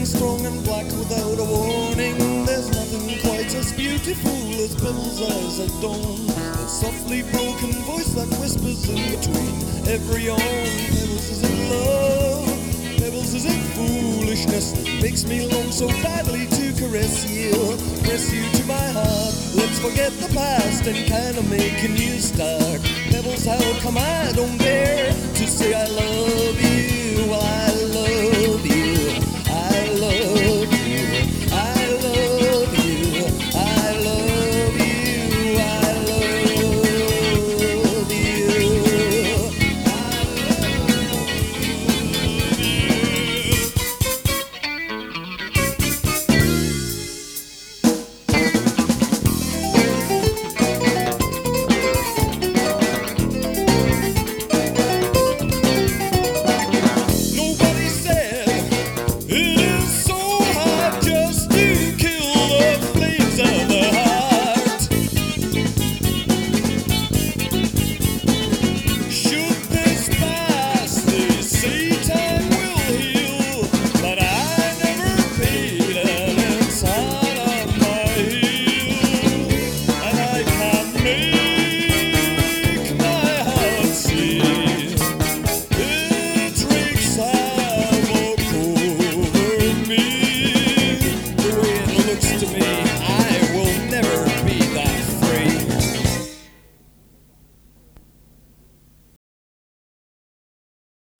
strong and black without a warning. There's nothing quite as beautiful as Pebbles' eyes at dawn. That softly broken voice that whispers in between every yawn. Pebbles is in love, Pebbles is in foolishness that makes me long so badly to caress you, press you to my heart. Let's forget the past and kinda make a new start. Pebbles, how come I don't get